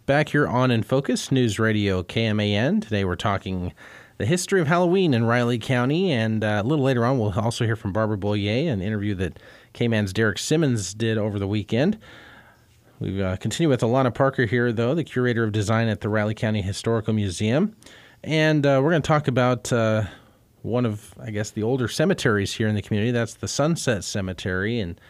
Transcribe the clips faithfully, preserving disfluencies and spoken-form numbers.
back here on In Focus, News Radio K M A N. Today we're talking the history of Halloween in Riley County, and uh, a little later on we'll also hear from Barbara Boyer, an interview that K M A N's Derek Simmons did over the weekend. We uh, continue with Alana Parker here, though, the curator of design at the Riley County Historical Museum, and uh, we're going to talk about uh, one of, I guess, the older cemeteries here in the community. That's the Sunset Cemetery, and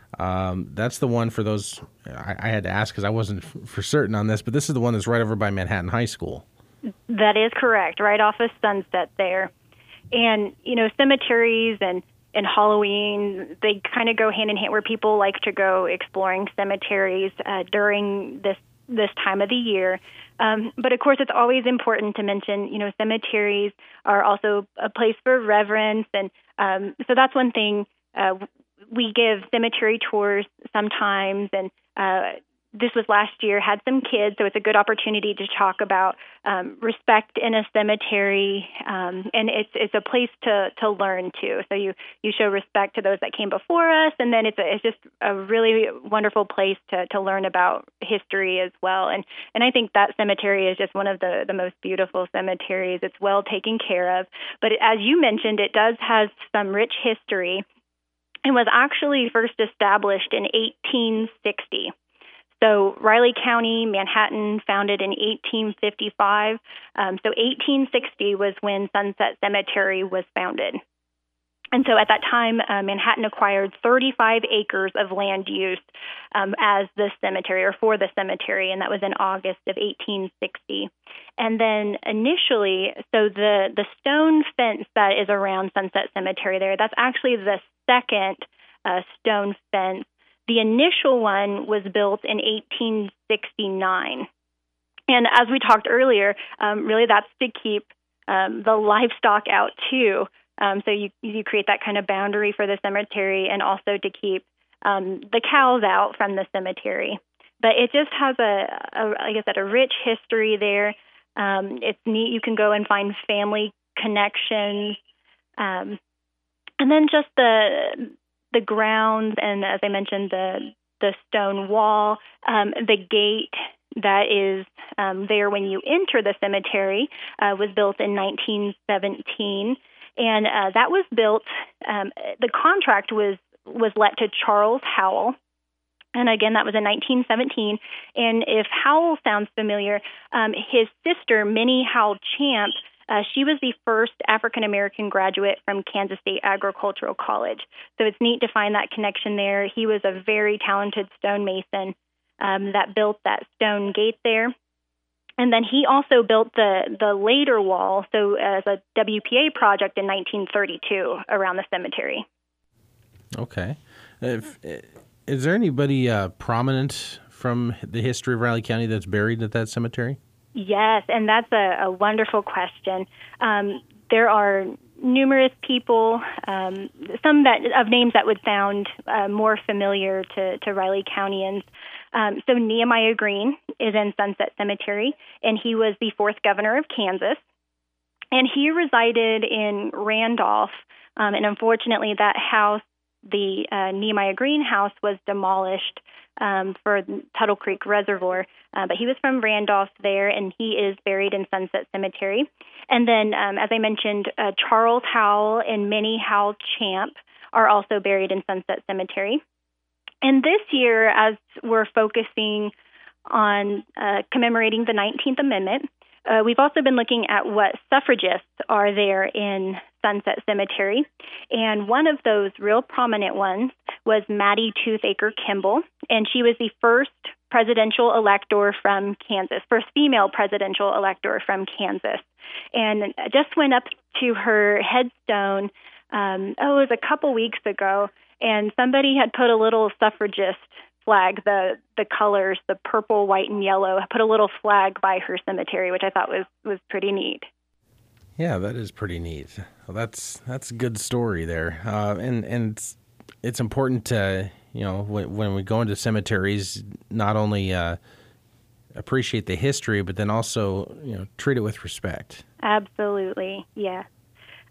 Um, that's the one for those, I, I had to ask because I wasn't f- for certain on this, but this is the one that's right over by Manhattan High School. That is correct, right off of Sunset there. And, you know, cemeteries and, and Halloween, they kind of go hand in hand where people like to go exploring cemeteries uh, during this, this time of the year. Um, but, of course, it's always important to mention, you know, cemeteries are also a place for reverence. And um, so that's one thing. Uh, We give cemetery tours sometimes, and uh, this was last year, had some kids, so it's a good opportunity to talk about um, respect in a cemetery, um, and it's it's a place to, to learn, too. So you, you show respect to those that came before us, and then it's a, it's just a really wonderful place to, to learn about history as well. And, and I think that cemetery is just one of the, the most beautiful cemeteries. It's well taken care of. But as you mentioned, it does have some rich history. It was actually first established in eighteen sixty. So Riley County, Manhattan, founded in eighteen fifty-five. Um, so eighteen sixty was when Sunset Cemetery was founded. And so at that time, uh, Manhattan acquired thirty-five acres of land use um, as the cemetery, or for the cemetery, and that was in August of eighteen sixty. And then initially, so the, the stone fence that is around Sunset Cemetery there, that's actually the second uh, stone fence. The initial one was built in eighteen sixty-nine. And as we talked earlier, um, really that's to keep um, the livestock out too. Um, so you you create that kind of boundary for the cemetery, and also to keep um, the cows out from the cemetery. But it just has a, a like I said, a rich history there. Um, it's neat. You can go and find family connections. Um, And then just the the grounds, and as I mentioned, the the stone wall, um, the gate that is um, there when you enter the cemetery uh, was built in nineteen seventeen, and uh, that was built. Um, the contract was was let to Charles Howell. And again, that was in nineteen seventeen. And if Howell sounds familiar, um, his sister, Minnie Howell Champ, Uh, she was the first African-American graduate from Kansas State Agricultural College. So it's neat to find that connection there. He was a very talented stonemason um, that built that stone gate there. And then he also built the, the later wall, so as a W P A project in nineteen thirty-two around the cemetery. Okay. If, is there anybody uh, prominent from the history of Riley County that's buried at that cemetery? Yes, and that's a, a wonderful question. Um, there are numerous people, um, some that of names that would sound uh, more familiar to, to Riley Countyans. Um, so Nehemiah Green is in Sunset Cemetery, and he was the fourth governor of Kansas. And he resided in Randolph, um, and unfortunately that house, the uh, Nehemiah Green house, was demolished Um, for Tuttle Creek Reservoir, uh, but he was from Randolph there, and he is buried in Sunset Cemetery. And then, um, as I mentioned, uh, Charles Howell and Minnie Howell Champ are also buried in Sunset Cemetery. And this year, as we're focusing on uh, commemorating the nineteenth Amendment, uh, we've also been looking at what suffragists are there in Sunset Cemetery. And one of those real prominent ones was Maddie Toothacre Kimball, and she was the first presidential elector from Kansas, first female presidential elector from Kansas. And just went up to her headstone, um, oh, it was a couple weeks ago, and somebody had put a little suffragist flag, the the colors, the purple, white, and yellow, put a little flag by her cemetery, which I thought was, was pretty neat. Yeah, that is pretty neat. Well, that's that's a good story there, uh, and and it's, it's important to, you know, when, when we go into cemeteries, not only uh, appreciate the history, but then also, you know, treat it with respect. Absolutely, yeah.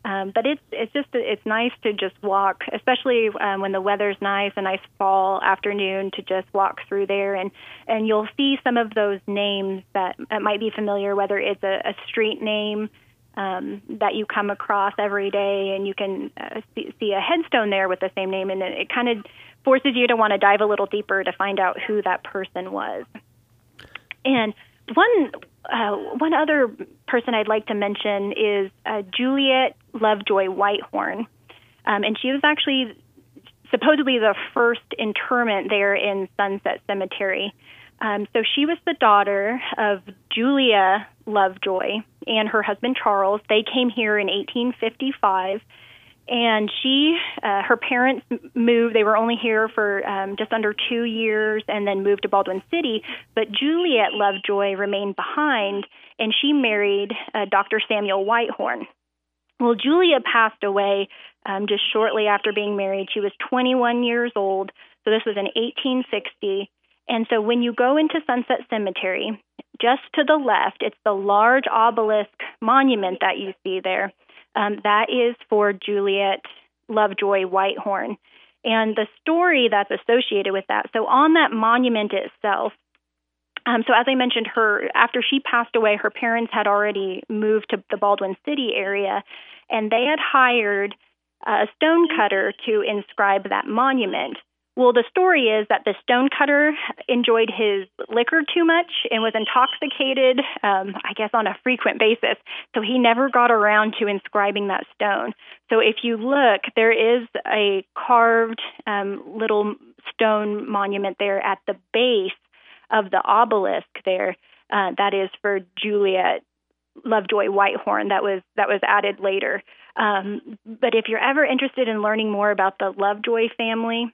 Um, but it's it's just it's nice to just walk, especially um, when the weather's nice, a nice fall afternoon, to just walk through there, and, and you'll see some of those names that, that might be familiar, whether it's a, a street name um, that you come across every day, and you can uh, see, see a headstone there with the same name, and it, it kind of forces you to want to dive a little deeper to find out who that person was. And one uh, one other person I'd like to mention is uh, Juliet Lovejoy Whitehorn, um, and she was actually supposedly the first interment there in Sunset Cemetery. Um, so she was the daughter of Julia Lovejoy and her husband Charles. They came here in eighteen fifty-five. And she, uh, her parents moved. They were only here for um, just under two years and then moved to Baldwin City. But Juliet Lovejoy remained behind, and she married uh, Doctor Samuel Whitehorn. Well, Julia passed away um, just shortly after being married. She was twenty-one years old, so this was in eighteen sixty. And so when you go into Sunset Cemetery, just to the left, it's the large obelisk monument that you see there. Um, that is for Juliet Lovejoy Whitehorn. And the story that's associated with that, so on that monument itself, um, so as I mentioned, her after she passed away, her parents had already moved to the Baldwin City area, and they had hired a stonecutter to inscribe that monument. Well, the story is that the stonecutter enjoyed his liquor too much and was intoxicated, um, I guess, on a frequent basis. So he never got around to inscribing that stone. So if you look, there is a carved um, little stone monument there at the base of the obelisk there. Uh, that is for Juliet Lovejoy Whitehorn. That was that was added later. Um, but if you're ever interested in learning more about the Lovejoy family,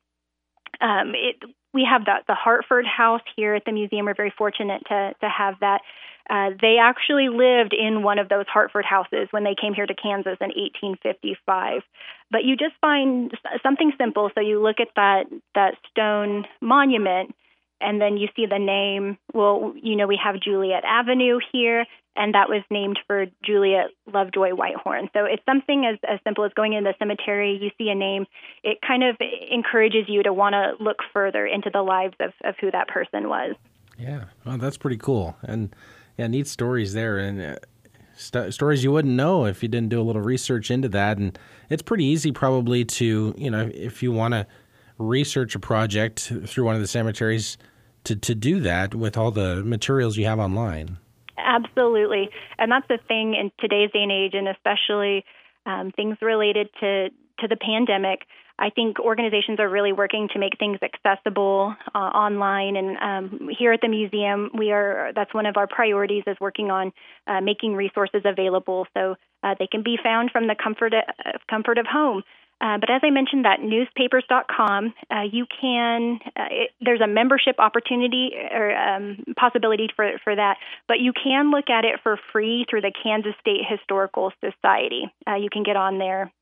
Um, it, we have the, the Hartford House here at the museum. We're very fortunate to, to have that. Uh, they actually lived in one of those Hartford houses when they came here to Kansas in eighteen fifty-five. But you just find something simple. So you look at that, that stone monument, and then you see the name. Well, you know, we have Juliet Avenue here, and that was named for Juliet Lovejoy Whitehorn. So it's something as, as simple as going into the cemetery, you see a name. It kind of encourages you to want to look further into the lives of, of who that person was. Yeah, well, that's pretty cool. And yeah, neat stories there, and uh, st- stories you wouldn't know if you didn't do a little research into that. And it's pretty easy probably to, you know, if you want to research a project through one of the cemeteries, to, to do that with all the materials you have online. Absolutely. And that's the thing in today's day and age, and especially um, things related to, to the pandemic. I think organizations are really working to make things accessible uh, online. And um, here at the museum, we are that's one of our priorities, is working on uh, making resources available so uh, they can be found from the comfort of, comfort of home. Uh, but as I mentioned, that newspapers dot com, uh, you can, uh, it, there's a membership opportunity or um, possibility for, for that, but you can look at it for free through the Kansas State Historical Society. Uh, you can get on there.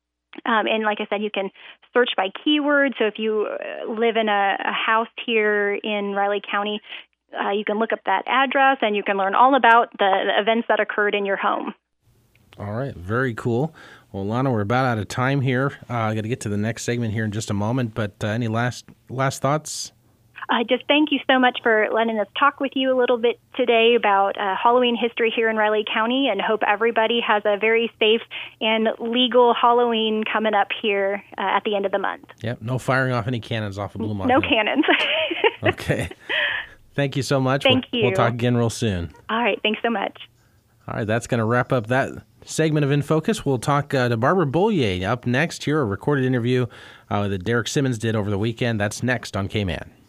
Um, and like I said, you can search by keyword. So if you live in a, a house here in Riley County, uh, you can look up that address and you can learn all about the, the events that occurred in your home. All right. Very cool. Well, Lana, we're about out of time here. Uh, I got to get to the next segment here in just a moment, but uh, any last last thoughts? Uh, just thank you so much for letting us talk with you a little bit today about uh, Halloween history here in Riley County, and hope everybody has a very safe and legal Halloween coming up here uh, at the end of the month. Yep, no firing off any cannons off of Blue Mountain. No cannons. Okay. Thank you so much. Thank we'll, you. We'll talk again real soon. All right, thanks so much. All right, that's going to wrap up that segment of In Focus. We'll talk uh, to Barbara Bollier up next here, a recorded interview uh, that Derek Simmons did over the weekend. That's next on K-Man.